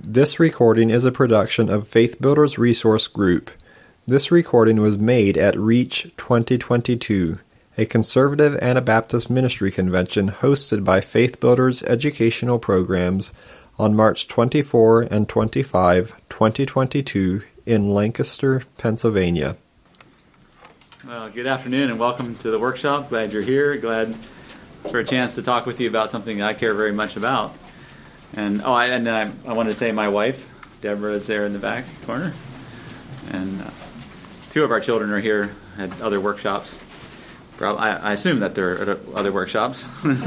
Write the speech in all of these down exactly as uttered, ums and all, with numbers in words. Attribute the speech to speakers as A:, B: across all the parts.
A: This recording is a production of Faith Builders Resource Group. This recording was made at Reach twenty twenty-two, a conservative Anabaptist ministry convention hosted by Faith Builders Educational Programs on March twenty-fourth and twenty-fifth, twenty twenty-two in Lancaster, Pennsylvania.
B: Well, good afternoon and welcome to the workshop. Glad you're here. Glad for a chance to talk with you about something I care very much about. And oh, I, and I, I wanted to say my wife, Deborah, is there in the back corner. And uh, two of our children are here at other workshops. Probably, I, I assume that they're at other workshops.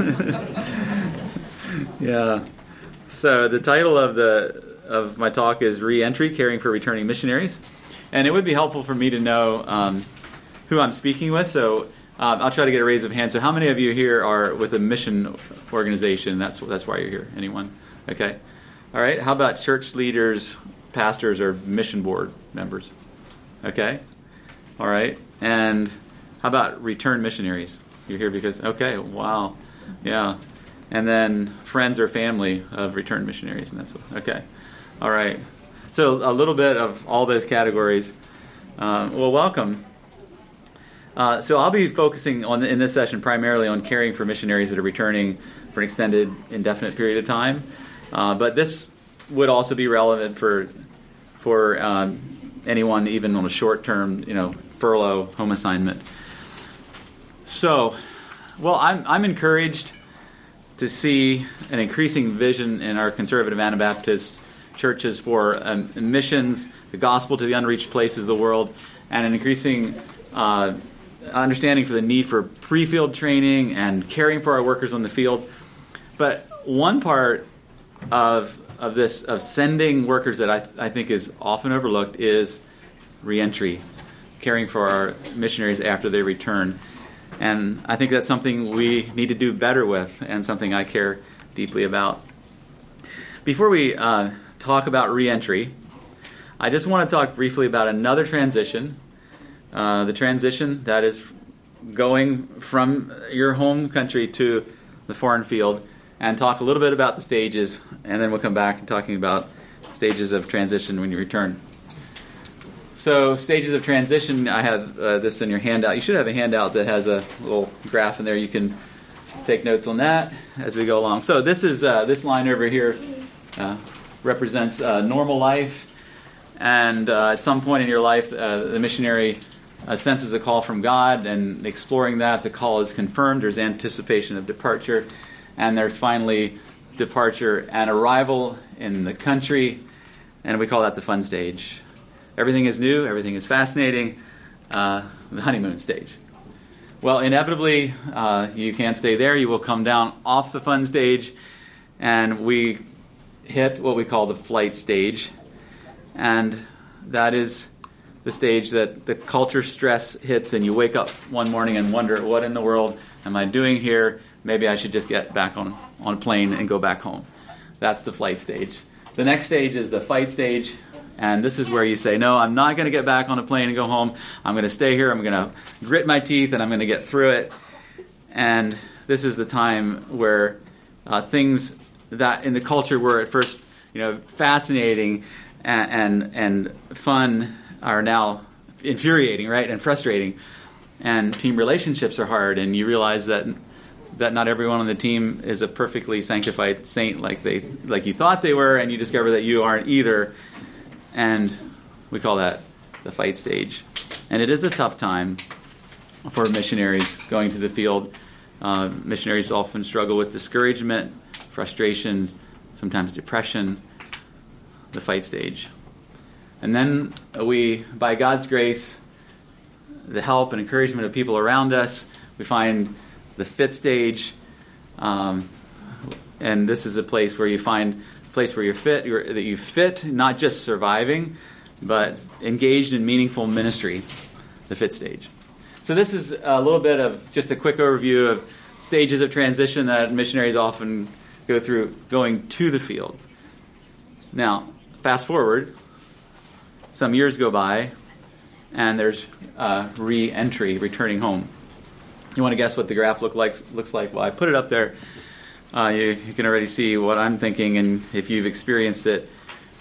B: Yeah. So the title of the of my talk is Re-Entry, Caring for Returning Missionaries. And it would be helpful for me to know um, who I'm speaking with. So um, I'll try to get a raise of hands. So how many of you here are with a mission organization? That's that's why you're here. Anyone? Okay. All right. How about church leaders, pastors, or mission board members? Okay. All right. And how about return missionaries? You're here because, okay, wow. Yeah. And then friends or family of returned missionaries. And that's okay. All right. So a little bit of all those categories. Uh, well, welcome. Uh, so I'll be focusing on in this session primarily on caring for missionaries that are returning for an extended, indefinite period of time. Uh, but this would also be relevant for for um, anyone even on a short-term, you know, furlough, home assignment. So, well, I'm I'm encouraged to see an increasing vision in our conservative Anabaptist churches for um, missions, the gospel to the unreached places of the world, and an increasing uh, understanding for the need for pre-field training and caring for our workers on the field. But one part of of this of sending workers that I, I think is often overlooked is re-entry, caring for our missionaries after they return. And I think that's something we need to do better with and something I care deeply about. Before we uh, talk about re-entry, I just want to talk briefly about another transition, uh, the transition that is going from your home country to the foreign field, and talk a little bit about the stages, and then we'll come back and talking about stages of transition when you return. So, stages of transition, I have uh, this in your handout. You should have a handout that has a little graph in there. You can take notes on that as we go along. So, this is uh, this line over here uh, represents uh, normal life, and uh, at some point in your life, uh, the missionary uh, senses a call from God, and exploring that, the call is confirmed. There's anticipation of departure. And there's finally departure and arrival in the country, and we call that the fun stage. Everything is new, everything is fascinating, uh, the honeymoon stage. Well, inevitably, uh, you can't stay there. You will come down off the fun stage, and we hit what we call the flight stage. And that is the stage that the culture stress hits, and you wake up one morning and wonder, what in the world am I doing here? Maybe I should just get back on, on a plane and go back home. That's the flight stage. The next stage is the fight stage, and this is where you say, no, I'm not going to get back on a plane and go home. I'm going to stay here. I'm going to grit my teeth, and I'm going to get through it. And this is the time where uh, things that in the culture were at first, you know, fascinating and, and, and fun are now infuriating, right, and frustrating. And team relationships are hard, and you realize that that not everyone on the team is a perfectly sanctified saint like they like you thought they were, and you discover that you aren't either. And we call that the fight stage. And it is a tough time for missionaries going to the field. Uh, missionaries often struggle with discouragement, frustration, sometimes depression, the fight stage. And then we, by God's grace, the help and encouragement of people around us, we find the fit stage, um, and this is a place where you find a place where you're fit, you're, that you fit, not just surviving, but engaged in meaningful ministry, the fit stage. So this is a little bit of just a quick overview of stages of transition that missionaries often go through going to the field. Now, fast forward, some years go by, and there's uh, re-entry, returning home. You want to guess what the graph look like? Looks like? Well, I put it up there. Uh, you, you can already see what I'm thinking, and if you've experienced it,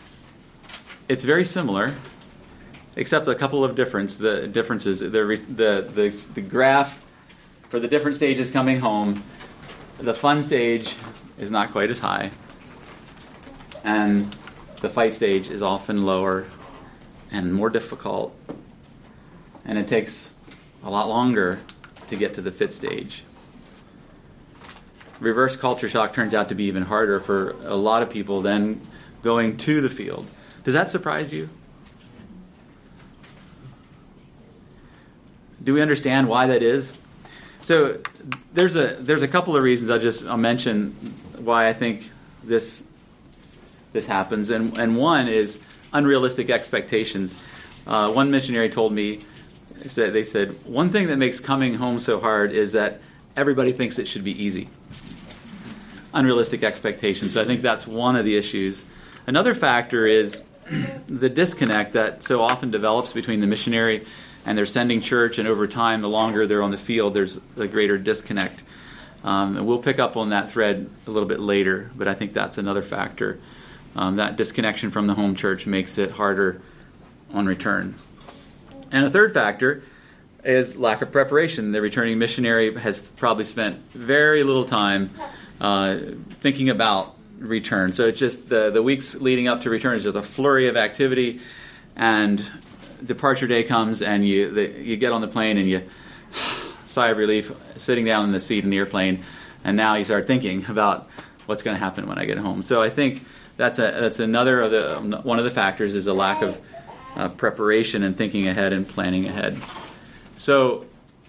B: it's very similar, except a couple of difference. The differences, the the the, the graph for the different stages coming home, the fun stage is not quite as high, and the fight stage is often lower and more difficult, and it takes a lot longer to get to the fit stage. Reverse culture shock turns out to be even harder for a lot of people than going to the field. Does that surprise you? Do we understand why that is? So there's a there's a couple of reasons. I'll just I'll mention why I think this this happens, and and one is unrealistic expectations. Uh, one missionary told me, said they said one thing that makes coming home so hard is that everybody thinks it should be easy. Unrealistic expectations. So I think that's one of the issues. Another factor is the disconnect that so often develops between the missionary and their sending church, and over time, the longer they're on the field, there's a greater disconnect. Um, and we'll pick up on that thread a little bit later, but I think that's another factor. Um, that disconnection from the home church makes it harder on return. And a third factor is lack of preparation. The returning missionary has probably spent very little time uh, thinking about return. So it's just the, the weeks leading up to return is just a flurry of activity, and departure day comes, and you the, you get on the plane and you sigh of relief, sitting down in the seat in the airplane, and now you start thinking about what's going to happen when I get home. So I think that's a that's another of the one of the factors is a lack of uh, preparation and thinking ahead and planning ahead. So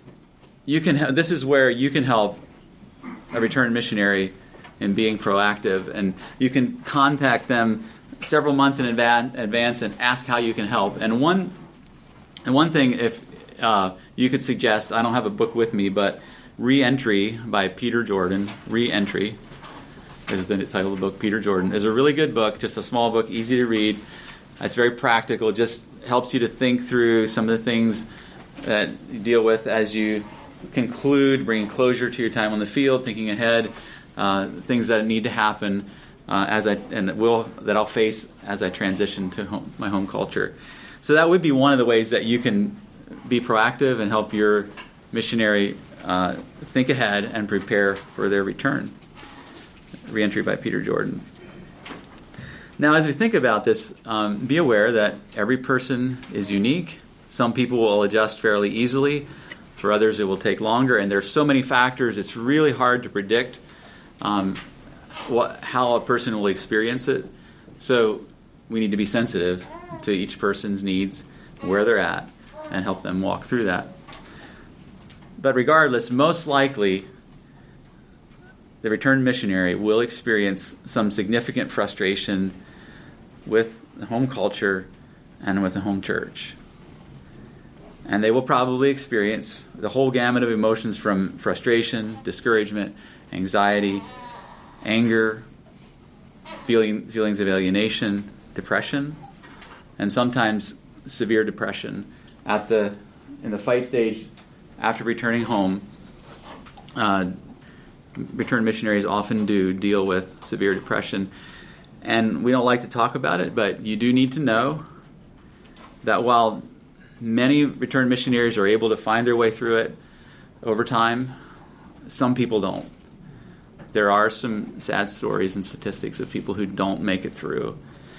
B: you can this is where you can help a returned missionary in being proactive, and you can contact them several months in advance and ask how you can help. And one and one thing, if uh, you could suggest, I don't have a book with me, but Re-Entry by Peter Jordan, Re-Entry is the title of the book. Peter Jordan is a really good book, just a small book, easy to read. It's very practical, just helps you to think through some of the things that you deal with as you conclude, bringing closure to your time on the field, thinking ahead, uh, things that need to happen uh, as I and will that I'll face as I transition to home, my home culture. So that would be one of the ways that you can be proactive and help your missionary uh, think ahead and prepare for their return. Re-Entry by Peter Jordan. Now, as we think about this, um, be aware that every person is unique. Some people will adjust fairly easily. For others, it will take longer. And there's so many factors, it's really hard to predict um, what, how a person will experience it. So we need to be sensitive to each person's needs, where they're at, and help them walk through that. But regardless, most likely, the returned missionary will experience some significant frustration with the home culture and with the home church. And they will probably experience the whole gamut of emotions from frustration, discouragement, anxiety, anger, feeling, feelings of alienation, depression, and sometimes severe depression. At the in the fight stage, after returning home, uh, returned missionaries often do deal with severe depression. And we don't like to talk about it, but you do need to know that while many returned missionaries are able to find their way through it over time, some people don't. There are some sad stories and statistics of people who don't make it through.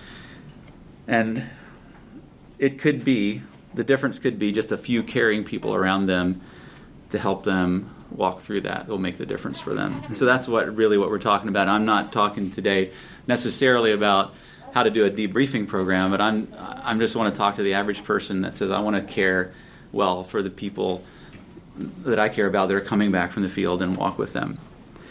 B: And it could be, the difference could be just a few caring people around them to help them walk through that. Will make the difference for them. And so that's what really what we're talking about. I'm not talking today necessarily about how to do a debriefing program, but I'm I'm just want to talk to the average person that says, I want to care well for the people that I care about that are coming back from the field and walk with them.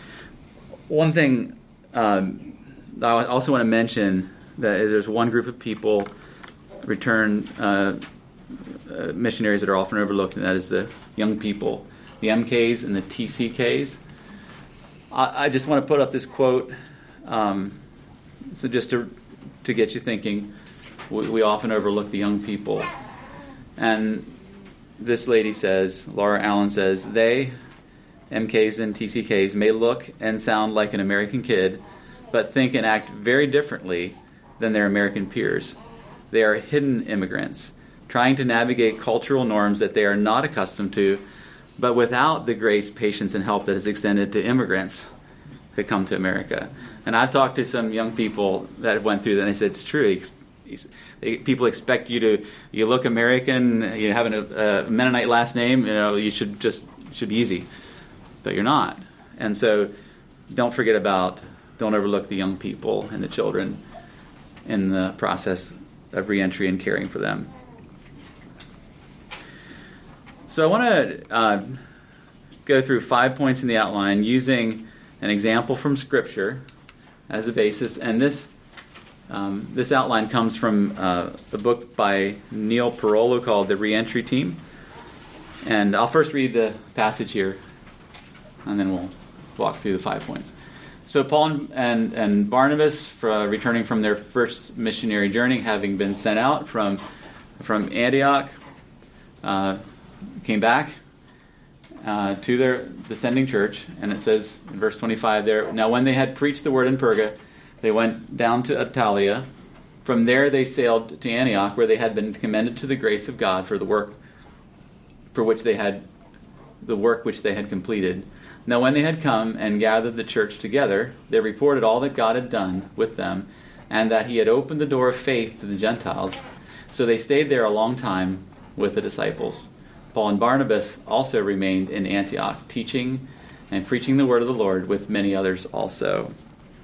B: One thing um, I also want to mention that is there's one group of people, return uh, uh, missionaries that are often overlooked, and that is the young people, the M Ks and the T C Ks. I, I just want to put up this quote, um, so just to to get you thinking. We, we often overlook the young people, and this lady says, Laura Allen says, they, M Ks and T C Ks, may look and sound like an American kid, but think and act very differently than their American peers. They are hidden immigrants, trying to navigate cultural norms that they are not accustomed to, but without the grace, patience, and help that is extended to immigrants that come to America. And I've talked to some young people that went through that, and they said it's true. They, people expect you to, you look American, you have a, a Mennonite last name, you know, you should just, it should be easy. But you're not. And so don't forget about, don't overlook the young people and the children in the process of reentry and caring for them. So I want to uh, go through five points in the outline using an example from Scripture as a basis. And this um, this outline comes from uh, a book by Neil Parolo called The Reentry Team. And I'll first read the passage here, and then we'll walk through the five points. So Paul and, and, and Barnabas, for, returning from their first missionary journey, having been sent out from, from Antioch, uh, came back uh, to their descending church, and it says in verse twenty-five there, now when they had preached the word in Perga, they went down to Attalia. From there they sailed to Antioch, where they had been commended to the grace of God for the work for which they had the work which they had completed. Now when they had come and gathered the church together, they reported all that God had done with them, and that he had opened the door of faith to the Gentiles. So they stayed there a long time with the disciples. Paul and Barnabas also remained in Antioch, teaching and preaching the word of the Lord with many others also.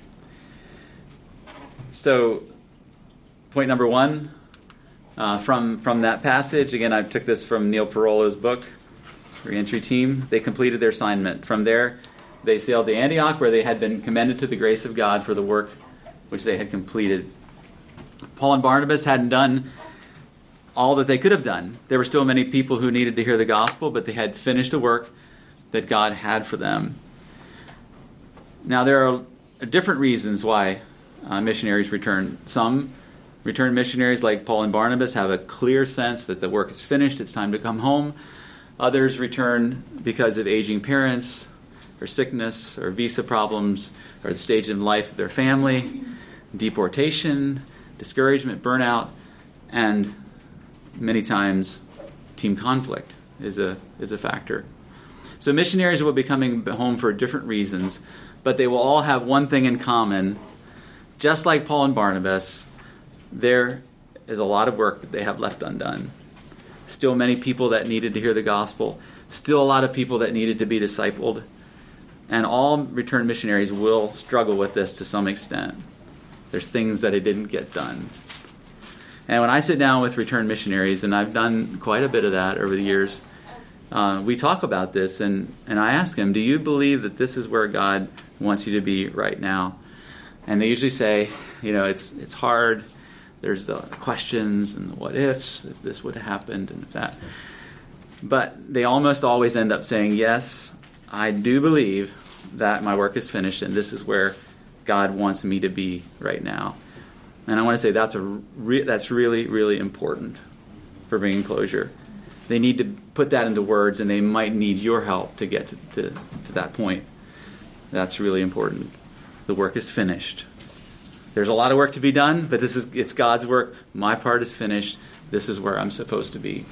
B: So, point number one, uh, from, from that passage, again, I took this from Neil Parolo's book, Reentry Team. They completed their assignment. From there, they sailed to Antioch, where they had been commended to the grace of God for the work which they had completed. Paul and Barnabas hadn't done all that they could have done. There were still many people who needed to hear the gospel, but they had finished the work that God had for them. Now, there are different reasons why uh, missionaries return. Some returned missionaries, like Paul and Barnabas, have a clear sense that the work is finished, it's time to come home. Others return because of aging parents, or sickness, or visa problems, or the stage in life of their family, deportation, discouragement, burnout, and many times team conflict is a is a factor. So missionaries will be coming home for different reasons, but they will all have one thing in common. Just like Paul and Barnabas, there is a lot of work that they have left undone. Still many people that needed to hear the gospel. Still a lot of people that needed to be discipled. And all returned missionaries will struggle with this to some extent. There's things that they didn't get done. And when I sit down with returned missionaries, and I've done quite a bit of that over the years, uh, we talk about this, and, and I ask them, do you believe that this is where God wants you to be right now? And they usually say, you know, it's it's hard. There's the questions and the what ifs, if this would have happened and if that. But they almost always end up saying, yes, I do believe that my work is finished and this is where God wants me to be right now. And I want to say that's a re- that's really, really important for bringing closure. They need to put that into words, and they might need your help to get to, to, to that point. That's really important. The work is finished. There's a lot of work to be done, but this is it's God's work. My part is finished. This is where I'm supposed to be.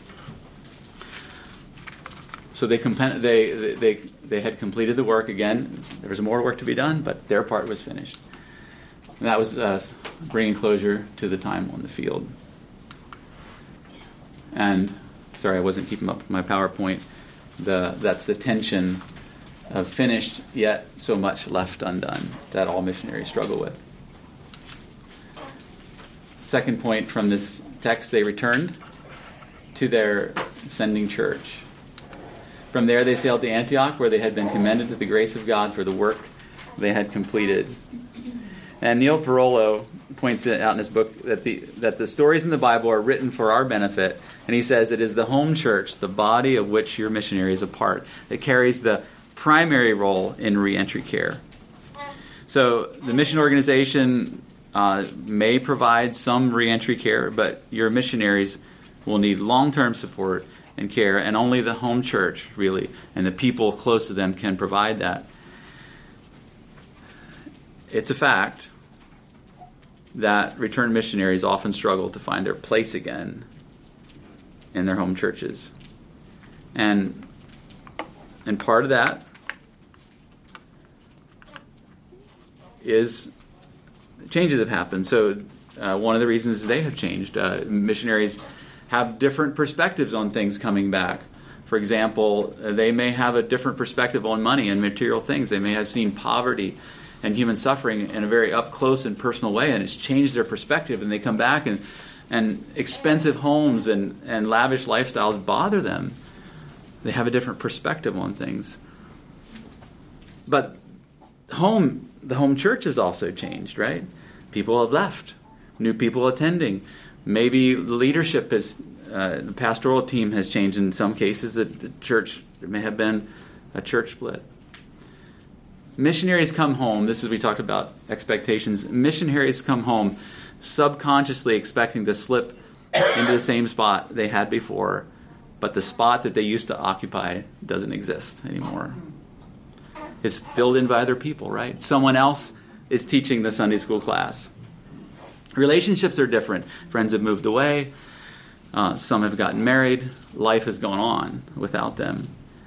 B: So they comp- they they they had completed the work again. There was more work to be done, but their part was finished. And that was uh, bringing closure to the time on the field. And sorry, I wasn't keeping up with my PowerPoint. The that's the tension of finished yet so much left undone that all missionaries struggle with. Second point from this text, they returned to their sending church. From there they sailed to Antioch, where they had been commended to the grace of God for the work they had completed. And Neil Parolo points it out in his book that the that the stories in the Bible are written for our benefit. And he says it is the home church, the body of which your missionary is a part, that carries the primary role in reentry care. So the mission organization uh, may provide some reentry care, but your missionaries will need long-term support and care, and only the home church, really, and the people close to them can provide that. It's a fact that returned missionaries often struggle to find their place again in their home churches. And and part of that is changes have happened. So uh, one of the reasons they have changed, uh, missionaries have different perspectives on things coming back. For example, they may have a different perspective on money and material things. They may have seen poverty and human suffering in a very up close and personal way, and it's changed their perspective, and they come back and and expensive homes and, and lavish lifestyles bother them. They have a different perspective on things. But home, the home church has also changed, right? People have left. New people attending. Maybe the leadership is, uh, the pastoral team has changed. In some cases, the, the church, there may have been a church split. Missionaries come home. This is, we talked about expectations. Missionaries come home subconsciously expecting to slip into the same spot they had before, but the spot that they used to occupy doesn't exist anymore. It's filled in by other people, right? Someone else is teaching the Sunday school class. Relationships are different. Friends have moved away. Uh, some have gotten married. Life has gone on without them.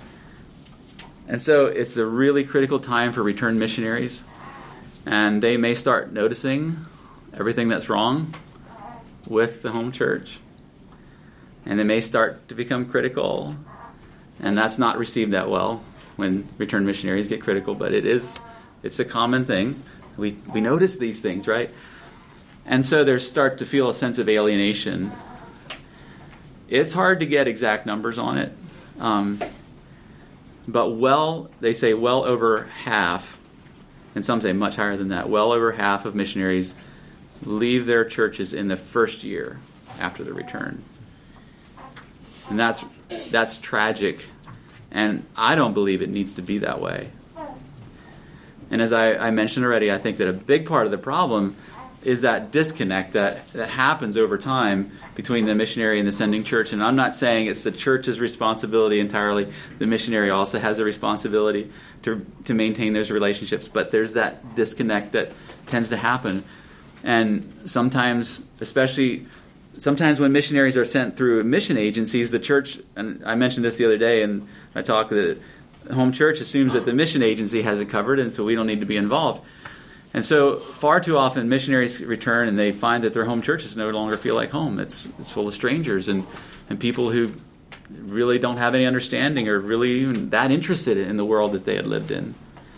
B: And so it's a really critical time for returned missionaries. And they may start noticing everything that's wrong with the home church. And they may start to become critical. And that's not received that well when returned missionaries get critical. But it is, it's a common thing. We we notice these things, right? And so they start to feel a sense of alienation. It's hard to get exact numbers on it. Um, but well, they say well over half, and some say much higher than that, well over half of missionaries leave their churches in the first year after the return. And that's that's tragic. And I don't believe it needs to be that way. And as I, I mentioned already, I think that a big part of the problem is that disconnect that, that happens over time between the missionary and the sending church. And I'm not saying it's the church's responsibility entirely. The missionary also has a responsibility to to maintain those relationships. But there's that disconnect that tends to happen. And sometimes, especially sometimes when missionaries are sent through mission agencies, the church, and I mentioned this the other day in my talk, the home church assumes that the mission agency has it covered, and so we don't need to be involved. And so far too often missionaries return and they find that their home churches no longer feel like home. It's it's full of strangers and, and people who really don't have any understanding or really even that interested in the world that they had lived in.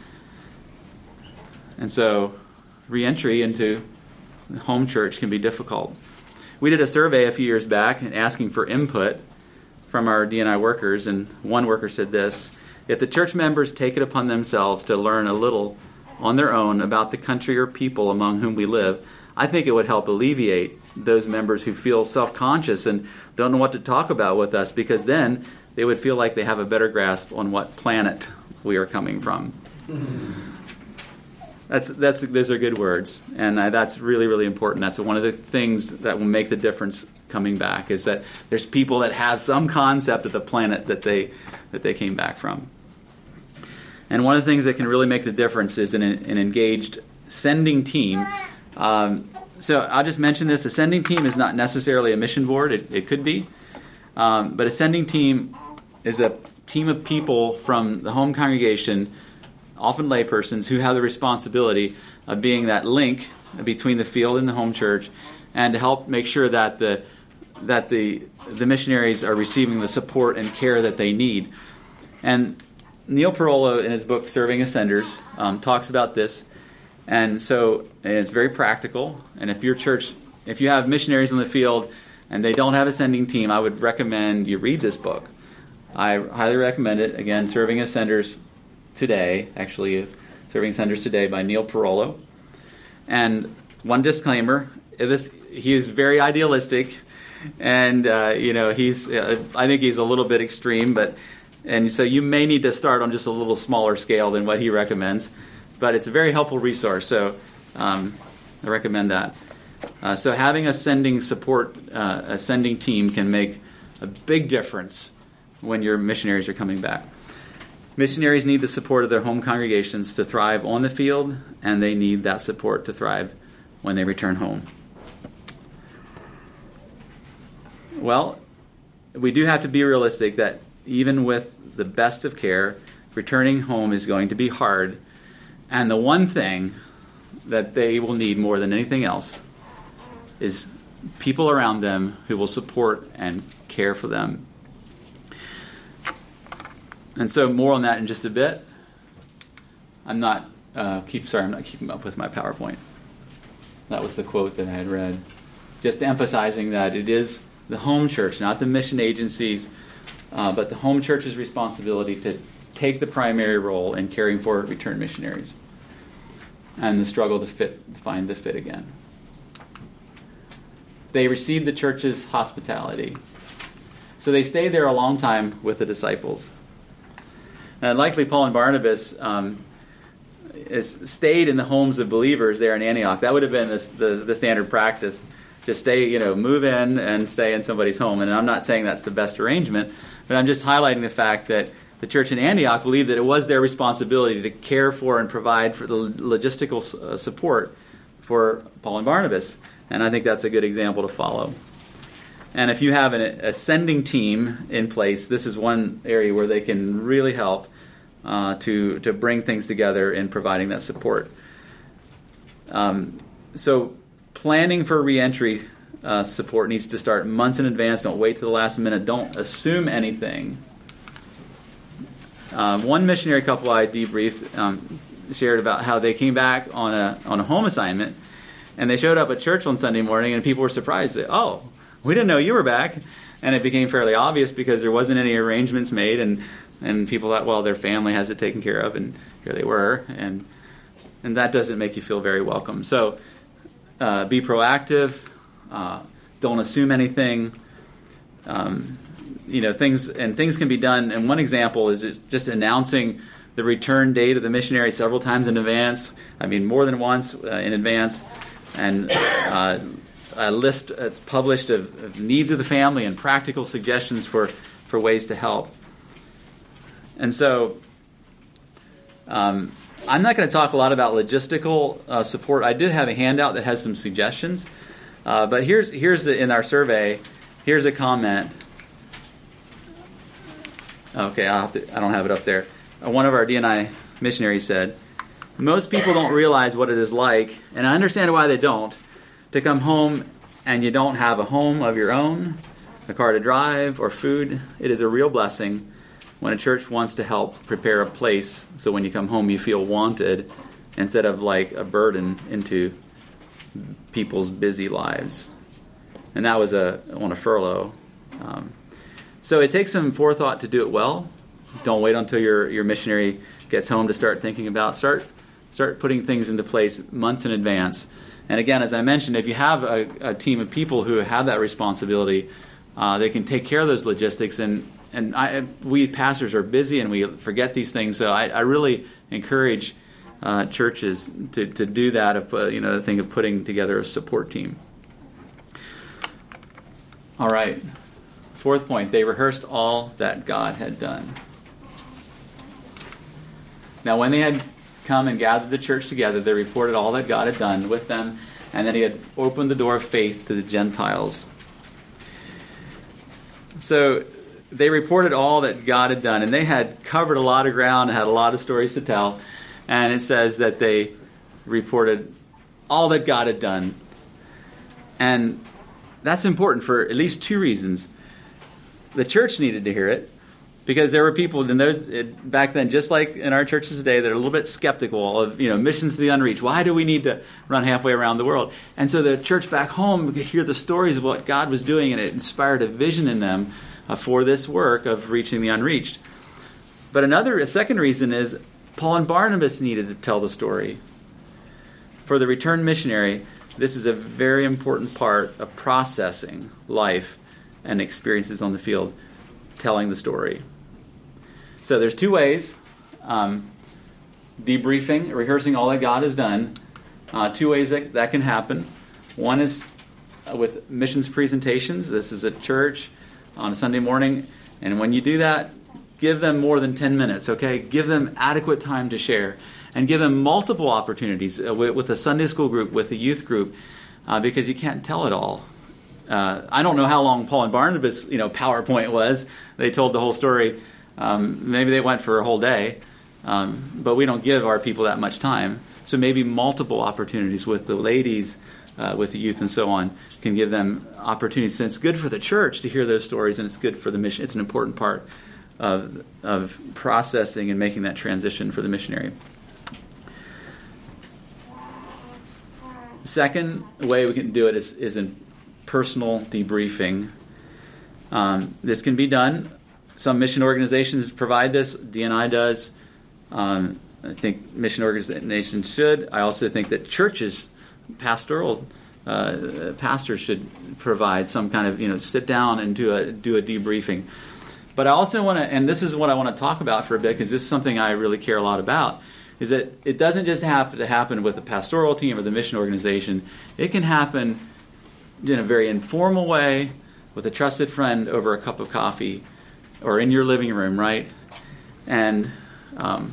B: And so re-entry into the home church can be difficult. We did a survey a few years back and asking for input from our D and I workers, and one worker said this: if the church members take it upon themselves to learn a little on their own about the country or people among whom we live, I think it would help alleviate those members who feel self-conscious and don't know what to talk about with us, because then they would feel like they have a better grasp on what planet we are coming from. That's that's those are good words, and I, that's really, really important. That's one of the things that will make the difference coming back, is that there's people that have some concept of the planet that they that they came back from. And one of the things that can really make the difference is an, an engaged sending team. Um, so I'll just mention this. A sending team is not necessarily a mission board. It, it could be. Um, but a sending team is a team of people from the home congregation, often laypersons, who have the responsibility of being that link between the field and the home church, and to help make sure that the that the the missionaries are receiving the support and care that they need. And Neil Parolo, in his book Serving Ascenders, um, talks about this, and so and it's very practical. And if your church, if you have missionaries in the field and they don't have a sending team, I would recommend you read this book. I highly recommend it. Again, Serving Ascenders Today, actually, Serving Ascenders Today by Neil Parolo. And one disclaimer: this he is very idealistic, and uh, you know he's uh, I think he's a little bit extreme, but. And so you may need to start on just a little smaller scale than what he recommends. But it's a very helpful resource, so um, I recommend that. Uh, so having a sending support, uh, a sending team can make a big difference when your missionaries are coming back. Missionaries need the support of their home congregations to thrive on the field, and they need that support to thrive when they return home? Well, we do have to be realistic that even with the best of care, returning home is going to be hard. And the one thing that they will need more than anything else is people around them who will support and care for them. And so more on that in just a bit. I'm not uh, keep sorry, I'm not keeping up with my PowerPoint. That was the quote that I had read. Just emphasizing that it is the home church, not the mission agencies, uh, but the home church's responsibility to take the primary role in caring for returned missionaries, and the struggle to fit, find the fit again. They received the church's hospitality. So they stayed there a long time with the disciples. And likely Paul and Barnabas um, is, stayed in the homes of believers there in Antioch. That would have been the, the, the standard practice. Just stay, you know, move in and stay in somebody's home. And I'm not saying that's the best arrangement, but I'm just highlighting the fact that the church in Antioch believed that it was their responsibility to care for and provide for the logistical uh, support for Paul and Barnabas. And I think that's a good example to follow. And if you have an ascending team in place, this is one area where they can really help uh, to, to bring things together in providing that support. Um, so planning for reentry uh, support needs to start months in advance. Don't wait to the last minute. Don't assume anything. Um, one missionary couple I debriefed um, shared about how they came back on a on a home assignment, and they showed up at church on Sunday morning, and people were surprised that, oh, we didn't know you were back. And it became fairly obvious because there wasn't any arrangements made, and, and people thought, well, their family has it taken care of, and here they were, and and that doesn't make you feel very welcome. So uh, be proactive. Uh, don't assume anything. Um, you know, things and things can be done. And one example is just announcing the return date of the missionary several times in advance. I mean, more than once uh, in advance, and uh, a list that's published of, of needs of the family and practical suggestions for, for ways to help. And so um, I'm not going to talk a lot about logistical uh, support. I did have a handout that has some suggestions. Uh, but here's here's the, in our survey, here's a comment. Okay, I'll have to, I don't have it up there. Uh, one of our D and I missionaries said, most people don't realize what it is like, and I understand why they don't, to come home and you don't have a home of your own, a car to drive, or food. It is a real blessing when a church wants to help prepare a place so when you come home you feel wanted instead of like a burden into people's busy lives. And that was a on a furlough. Um, so it takes some forethought to do it well. Don't wait until your, your missionary gets home to start thinking about. Start start putting things into place months in advance. And again, as I mentioned, if you have a, a team of people who have that responsibility, uh, they can take care of those logistics. And and I, we pastors are busy and we forget these things. So I, I really encourage uh, churches to, to do that. Of uh, you know, the thing of putting together a support team. All right. Fourth point: they rehearsed all that God had done. Now, when they had come and gathered the church together, they reported all that God had done with them, and that he had opened the door of faith to the Gentiles. So they reported all that God had done, and they had covered a lot of ground and had a lot of stories to tell. And it says that they reported all that God had done. And that's important for at least two reasons. The church needed to hear it, because there were people in those back then, just like in our churches today, that are a little bit skeptical of, you know, missions to the unreached. Why do we need to run halfway around the world? And so the church back home could hear the stories of what God was doing, and it inspired a vision in them uh, for this work of reaching the unreached. But another, a second reason is Paul and Barnabas needed to tell the story. For the returned missionary, this is a very important part of processing life and experiences on the field, telling the story. So there's two ways: um, debriefing, rehearsing all that God has done. Uh, two ways that that can happen. One is uh, with missions presentations. This is at church on a Sunday morning, and when you do that, give them more than ten minutes, okay? Give them adequate time to share. And give them multiple opportunities uh, with, with a Sunday school group, with a youth group, uh, because you can't tell it all. Uh, I don't know how long Paul and Barnabas, you know, PowerPoint was. They told the whole story. Um, maybe they went for a whole day. Um, but we don't give our people that much time. So maybe multiple opportunities with the ladies, uh, with the youth and so on, can give them opportunities. And it's good for the church to hear those stories, and it's good for the mission. It's an important part of, of processing and making that transition for the missionary. Second way we can do it is, is in personal debriefing. Um, this can be done. Some mission organizations provide this. D N I does. Um, I think mission organizations should. I also think that churches, pastoral uh, pastors should provide some kind of, you know, sit down and do a do a debriefing. But I also want to, and this is what I want to talk about for a bit, because this is something I really care a lot about, is that it doesn't just have to happen with the pastoral team or the mission organization. It can happen in a very informal way with a trusted friend over a cup of coffee or in your living room, right? And um,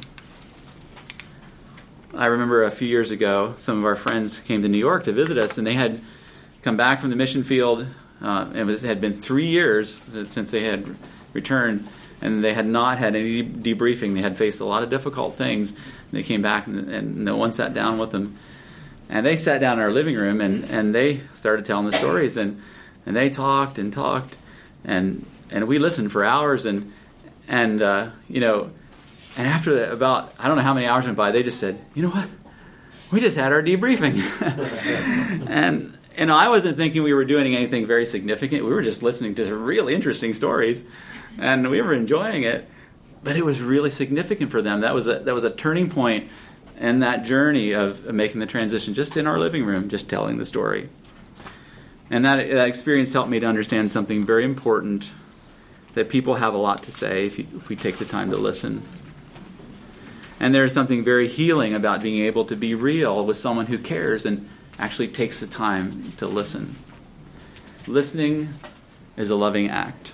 B: I remember a few years ago, some of our friends came to New York to visit us, and they had come back from the mission field. Uh, it was, had been three years since they had returned, and they had not had any debriefing. They had faced a lot of difficult things. They came back, and, and no one sat down with them. And they sat down in our living room, and, and they started telling the stories. And, and they talked and talked, and and we listened for hours. And, and uh, you know, and after that, about, I don't know how many hours went by, they just said, you know what? We just had our debriefing. and and I wasn't thinking we were doing anything very significant. We were just listening to some really interesting stories, and we were enjoying it. But it was really significant for them. That was a that was a turning point in that journey of, of making the transition, just in our living room, just telling the story. And that that experience helped me to understand something very important, that people have a lot to say if, you, if we take the time to listen. And there's something very healing about being able to be real with someone who cares and actually takes the time to listen. Listening is a loving act.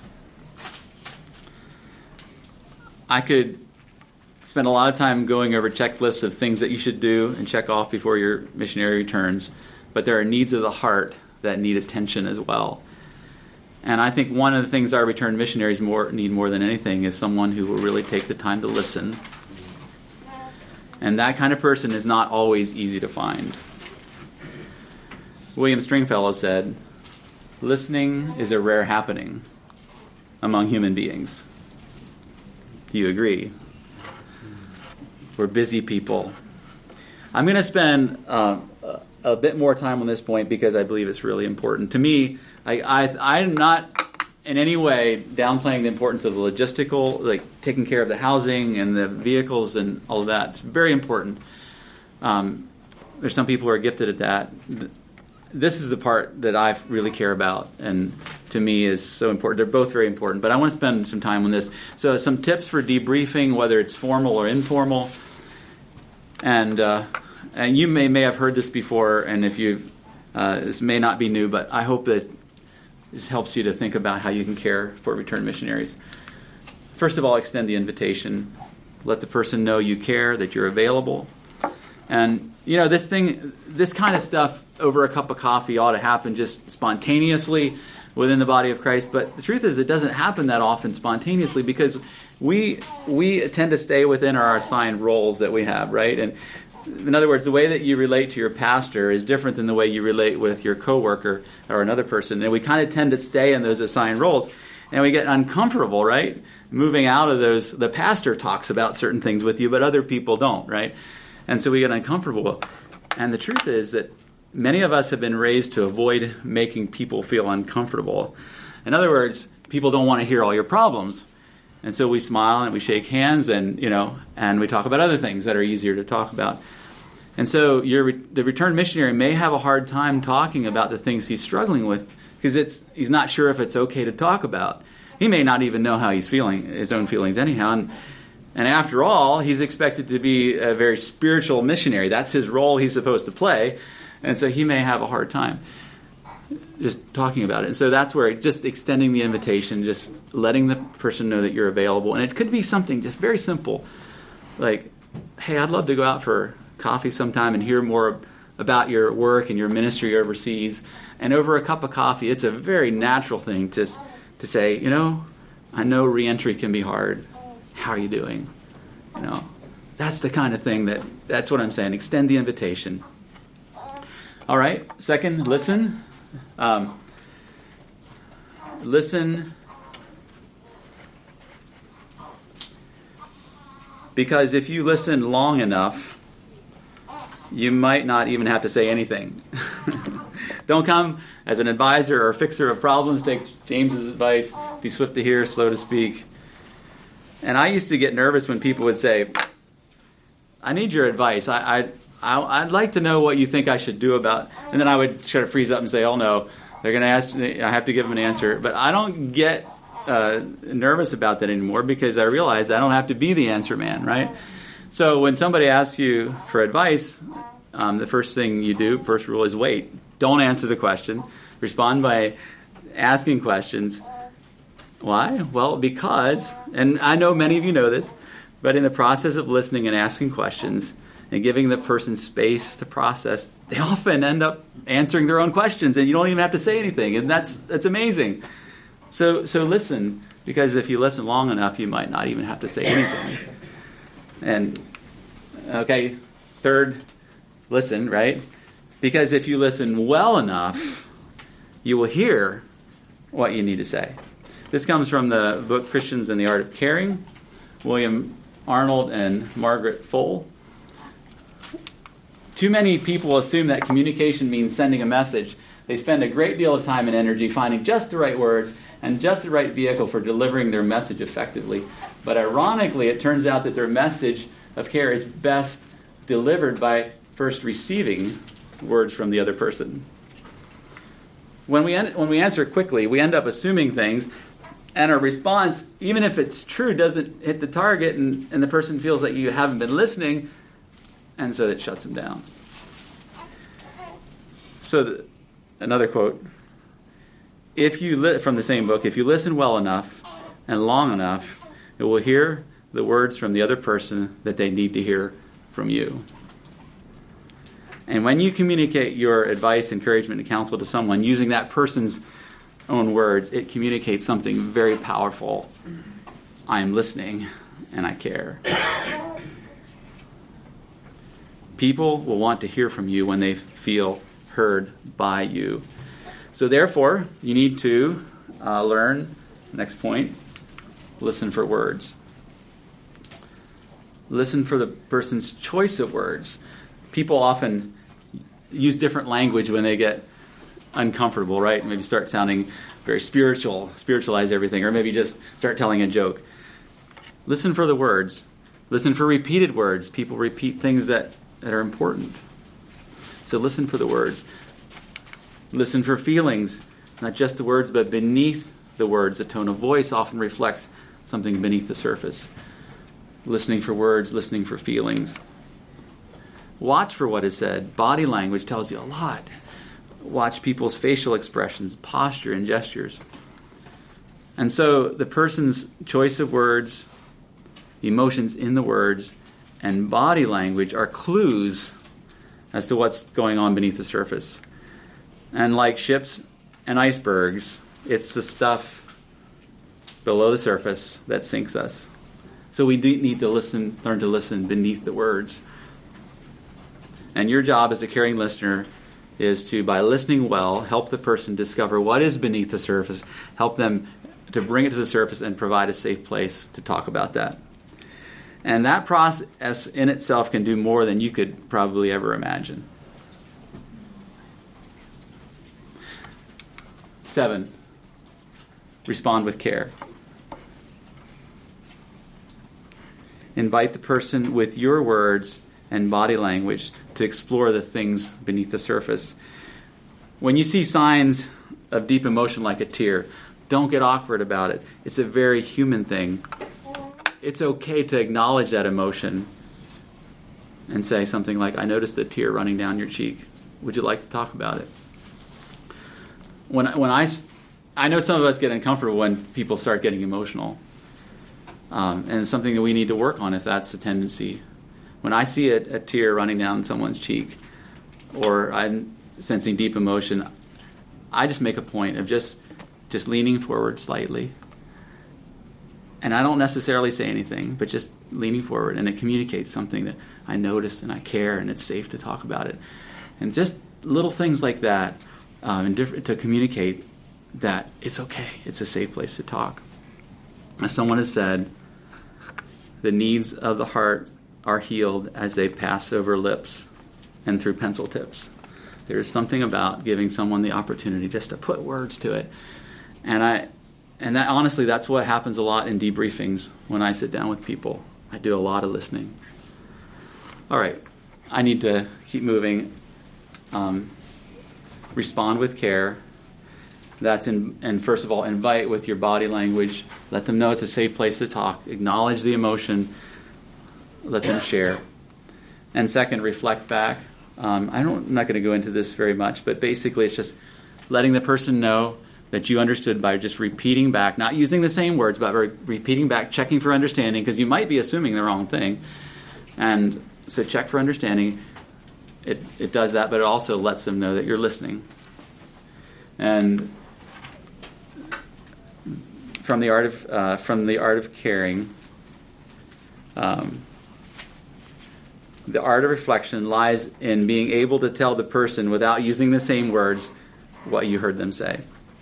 B: I could spend a lot of time going over checklists of things that you should do and check off before your missionary returns, but there are needs of the heart that need attention as well. And I think one of the things our returned missionaries more need more than anything is someone who will really take the time to listen. And that kind of person is not always easy to find. William Stringfellow said, "Listening is a rare happening among human beings." Do you agree? We're busy people. I'm going to spend uh, a bit more time on this point because I believe it's really important. To me, I, I, I'm not in any way downplaying the importance of the logistical, like taking care of the housing and the vehicles and all of that. It's very important. Um, there's some people who are gifted at that. This is the part that I really care about, and to me is so important. They're both very important, but I want to spend some time on this. So some tips for debriefing, whether it's formal or informal. And uh, and you may may have heard this before, and if you uh, this may not be new, but I hope that this helps you to think about how you can care for returned missionaries. First of all, extend the invitation. Let the person know you care, that you're available. And, you know, this thing, this kind of stuff over a cup of coffee ought to happen just spontaneously within the body of Christ. But the truth is, it doesn't happen that often spontaneously because we we tend to stay within our assigned roles that we have, right? And in other words, the way that you relate to your pastor is different than the way you relate with your coworker or another person. And we kind of tend to stay in those assigned roles. And we get uncomfortable, right? Moving out of those, the pastor talks about certain things with you, but other people don't, right? And so we get uncomfortable. And the truth is that many of us have been raised to avoid making people feel uncomfortable. In other words, people don't want to hear all your problems. And so we smile and we shake hands and, you know, and we talk about other things that are easier to talk about. And so your the returned missionary may have a hard time talking about the things he's struggling with because it's he's not sure if it's okay to talk about. He may not even know how he's feeling, his own feelings anyhow. And, and after all, he's expected to be a very spiritual missionary. That's his role he's supposed to play. And so he may have a hard time. just talking about it. And so that's where just extending the invitation, just letting the person know that you're available. And it could be something just very simple, like, hey, I'd love to go out for coffee sometime and hear more about your work and your ministry overseas. And over a cup of coffee, it's a very natural thing to to say, you know, I know reentry can be hard. How are you doing? You know, that's the kind of thing that, that's what I'm saying. Extend the invitation. All right. Second, listen. Um, listen. Because if you listen long enough, you might not even have to say anything. Don't come as an advisor or fixer of problems. Take James's advice. Be swift to hear, slow to speak. And I used to get nervous when people would say, I need your advice. I, I, I, I'd like to know what you think I should do about... And then I would try to freeze up and say, oh, no, they're going to ask me. I have to give them an answer. But I don't get uh, nervous about that anymore because I realize I don't have to be the answer man, right? So when somebody asks you for advice, um, the first thing you do, first rule is wait. Don't answer the question. Respond by asking questions. Why? Well, because, and I know many of you know this, but in the process of listening and asking questions and giving the person space to process, they often end up answering their own questions, and you don't even have to say anything, and that's that's amazing. So so listen, because if you listen long enough, you might not even have to say anything. And, okay, third, listen, right? Because if you listen well enough, you will hear what you need to say. This comes from the book Christians and the Art of Caring, William Arnold and Margaret Full. Too many people assume that communication means sending a message. They spend a great deal of time and energy finding just the right words and just the right vehicle for delivering their message effectively. But ironically, it turns out that their message of care is best delivered by first receiving words from the other person. When we en- when we answer quickly, we end up assuming things, and our response, even if it's true, doesn't hit the target, and, and the person feels that you haven't been listening, and so it shuts them down. So the, another quote, if you li- from the same book, if you listen well enough and long enough, it will hear the words from the other person that they need to hear from you. And when you communicate your advice, encouragement, and counsel to someone using that person's own words, it communicates something very powerful. I am listening, and I care. People will want to hear from you when they feel heard by you. So therefore, you need to uh, learn, next point, listen for words. Listen for the person's choice of words. People often use different language when they get uncomfortable, right? Maybe start sounding very spiritual, spiritualize everything, or maybe just start telling a joke. Listen for the words. Listen for repeated words. People repeat things that, that are important. So listen for the words. Listen for feelings, not just the words, but beneath the words. The tone of voice often reflects something beneath the surface. Listening for words, listening for feelings. Watch for what is said. Body language tells you a lot. Watch people's facial expressions, posture, and gestures. And so the person's choice of words, emotions in the words, and body language are clues as to what's going on beneath the surface. And like ships and icebergs, it's the stuff below the surface that sinks us. So we do need to listen, learn to listen beneath the words. And your job as a caring listener is to, by listening well, help the person discover what is beneath the surface, help them to bring it to the surface and provide a safe place to talk about that. And that process in itself can do more than you could probably ever imagine. Seven, respond with care. Invite the person with your words and body language to explore the things beneath the surface. When you see signs of deep emotion like a tear, don't get awkward about it. It's a very human thing. It's okay to acknowledge that emotion and say something like, I noticed a tear running down your cheek. Would you like to talk about it? when when I, I know some of us get uncomfortable when people start getting emotional, um, and it's something that we need to work on if that's the tendency. When I see a, a tear running down someone's cheek, or I'm sensing deep emotion, I just make a point of just just leaning forward slightly. And I don't necessarily say anything, but just leaning forward, and it communicates something that I noticed and I care, and it's safe to talk about it. And just little things like that um, and different, to communicate that it's okay, it's a safe place to talk. As someone has said, the needs of the heart are healed as they pass over lips and through pencil tips. There is something about giving someone the opportunity just to put words to it. And I... And that, honestly, that's what happens a lot in debriefings when I sit down with people. I do a lot of listening. All right, I need to keep moving. Um, respond with care. That's in, and first of all, invite with your body language. Let them know it's a safe place to talk. Acknowledge the emotion. Let them share. And second, reflect back. Um, I don't, I'm not going to go into this very much, but basically it's just letting the person know that you understood by just repeating back, not using the same words, but re- repeating back, checking for understanding, because you might be assuming the wrong thing. And so check for understanding. It it does that, but it also lets them know that you're listening. And from the art of uh, from the art of caring, um, the art of reflection lies in being able to tell the person without using the same words what you heard them say.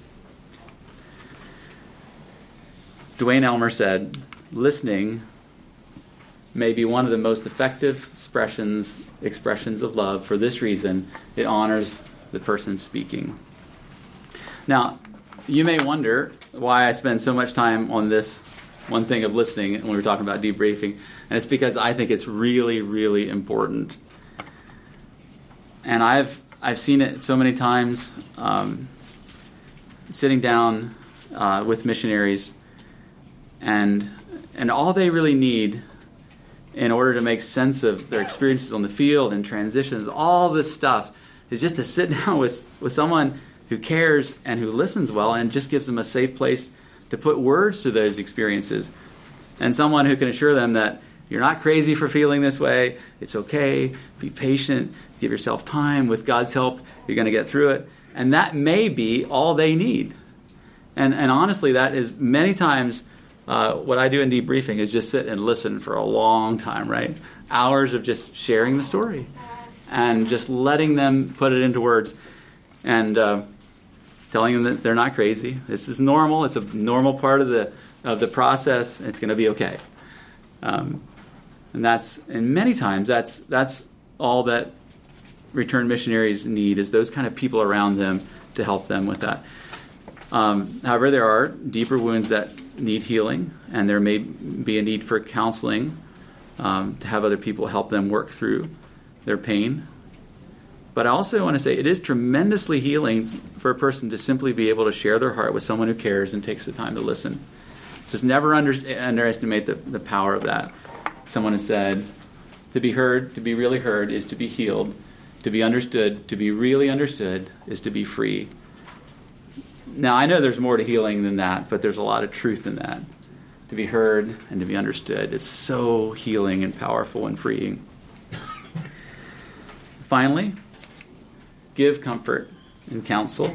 B: Dwayne Elmer said, listening may be one of the most effective expressions expressions of love. For this reason, it honors the person speaking. Now, you may wonder why I spend so much time on this one thing of listening when we're talking about debriefing, and it's because I think it's really, really important. And I've I've seen it so many times, um, sitting down uh, with missionaries. And and all they really need in order to make sense of their experiences on the field and transitions, all this stuff, is just to sit down with, with someone who cares and who listens well and just gives them a safe place to put words to those experiences. And someone who can assure them that you're not crazy for feeling this way, it's okay, be patient, give yourself time, with God's help, you're going to get through it. And that may be all they need. And and honestly, that is many times... Uh, what I do in debriefing is just sit and listen for a long time, right? Hours of just sharing the story and just letting them put it into words and uh, telling them that they're not crazy. This is normal. It's a normal part of the of the process. It's going to be okay. Um, and that's and many times that's that's all that returned missionaries need, is those kind of people around them to help them with that. Um, however, there are deeper wounds that need healing, and there may be a need for counseling um, to have other people help them work through their pain. But I also want to say it is tremendously healing for a person to simply be able to share their heart with someone who cares and takes the time to listen. Just never under, underestimate the, the power of that. Someone has said, to be heard, to be really heard, is to be healed. To be understood, to be really understood, is to be free. Now, I know there's more to healing than that, but there's a lot of truth in that. To be heard and to be understood is so healing and powerful and freeing. Finally, give comfort and counsel.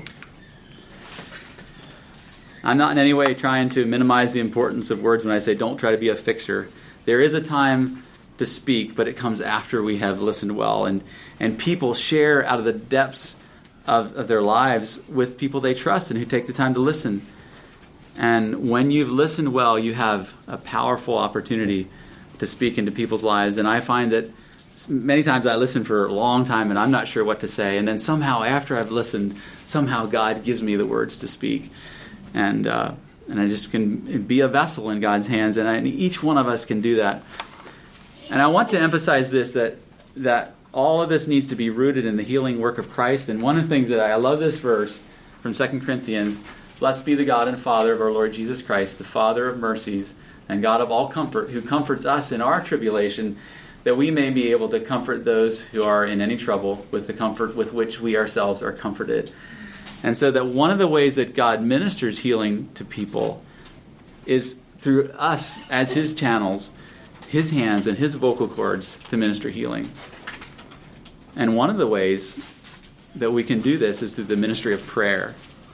B: I'm not in any way trying to minimize the importance of words when I say don't try to be a fixer. There is a time to speak, but it comes after we have listened well. And, and people share out of the depths Of, of their lives with people they trust and who take the time to listen. And when you've listened well, you have a powerful opportunity to speak into people's lives. And I find that many times I listen for a long time and I'm not sure what to say. And then somehow after I've listened, somehow God gives me the words to speak. And uh, and I just can be a vessel in God's hands. And, I, and each one of us can do that. And I want to emphasize this, that that all of this needs to be rooted in the healing work of Christ. And one of the things that I, I love this verse from Second Corinthians, blessed be the God and Father of our Lord Jesus Christ, the Father of mercies and God of all comfort, who comforts us in our tribulation, that we may be able to comfort those who are in any trouble with the comfort with which we ourselves are comforted. And so that one of the ways that God ministers healing to people is through us as his channels, his hands and his vocal cords to minister healing. And one of the ways that we can do this is through the ministry of prayer.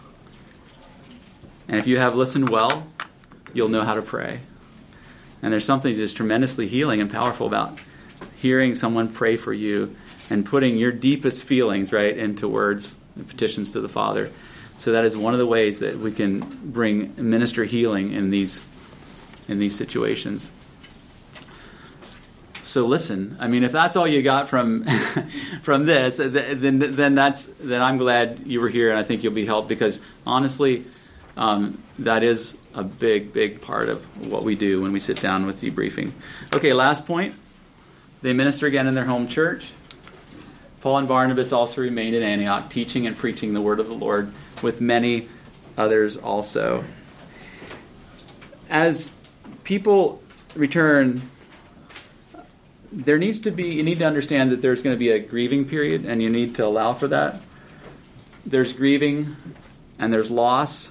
B: And if you have listened well, you'll know how to pray. And there's something just tremendously healing and powerful about hearing someone pray for you and putting your deepest feelings, right, into words and petitions to the Father. So that is one of the ways that we can bring minister healing in these in these situations. So listen, I mean, if that's all you got from from this, then then that's then I'm glad you were here, and I think you'll be helped, because honestly, um, that is a big, big part of what we do when we sit down with debriefing. Okay, last point. They minister again in their home church. Paul and Barnabas also remained in Antioch, teaching and preaching the word of the Lord with many others also. As people return, there needs to be, you need to understand that there's going to be a grieving period, and you need to allow for that. There's grieving, and there's loss.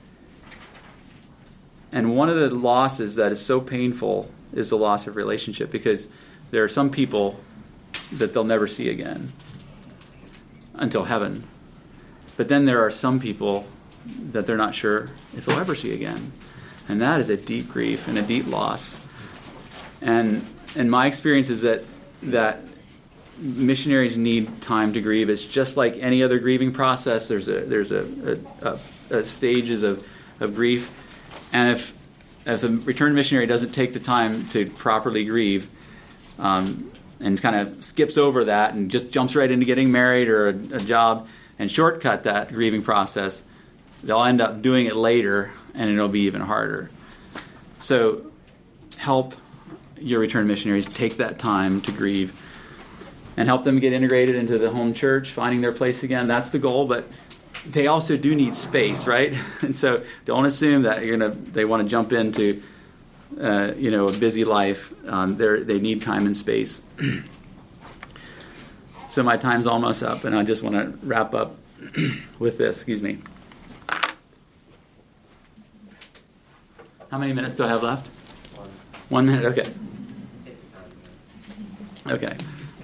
B: And one of the losses that is so painful is the loss of relationship, because there are some people that they'll never see again until heaven. But then there are some people that they're not sure if they'll ever see again. And that is a deep grief and a deep loss. And and my experience is that that missionaries need time to grieve. It's just like any other grieving process. There's a there's a, a, a, a stages of, of grief. And if if the returned missionary doesn't take the time to properly grieve, um, and kind of skips over that and just jumps right into getting married or a, a job and shortcut that grieving process, they'll end up doing it later, and it'll be even harder. So help your returned missionaries take that time to grieve, and help them get integrated into the home church, finding their place again. That's the goal, but they also do need space, right? And so don't assume that you're gonna they want to jump into uh, you know a busy life. Um, they they need time and space. So my time's almost up, and I just want to wrap up with this. Excuse me. How many minutes do I have left? One. One minute. Okay. Okay.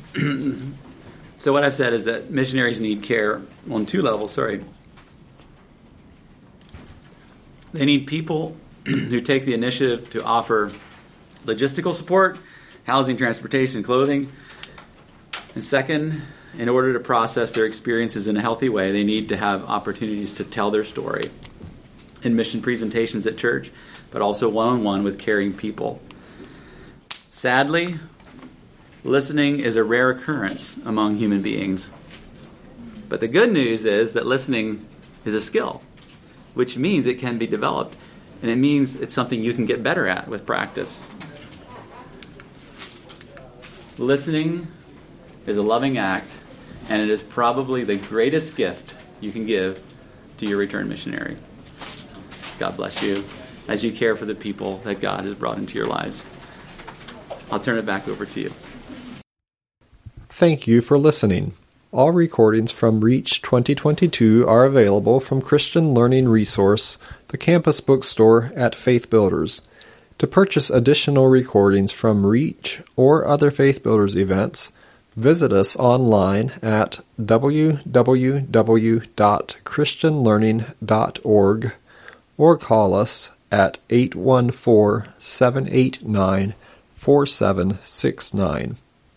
B: So what I've said is that missionaries need care on two levels. Sorry. They need people who take the initiative to offer logistical support, housing, transportation, clothing. And second, in order to process their experiences in a healthy way, they need to have opportunities to tell their story in mission presentations at church, but also one-on-one with caring people. Sadly, listening is a rare occurrence among human beings. But the good news is that listening is a skill, which means it can be developed. And it means it's something you can get better at with practice. Listening is a loving act, and it is probably the greatest gift you can give to your returned missionary. God bless you as you care for the people that God has brought into your lives. I'll turn it back over to you.
A: Thank you for listening. All recordings from Reach twenty twenty-two are available from Christian Learning Resource, the campus bookstore at Faith Builders. To purchase additional recordings from Reach or other Faith Builders events, visit us online at w w w dot christian learning dot org or call us at eight one four, seven eight nine, four seven six nine.